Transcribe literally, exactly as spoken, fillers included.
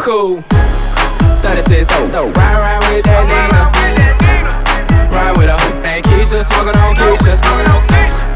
cool. thirty-six oh, ride, ride with that nigga. Ride with a hoe named Keisha, smoking on Keisha.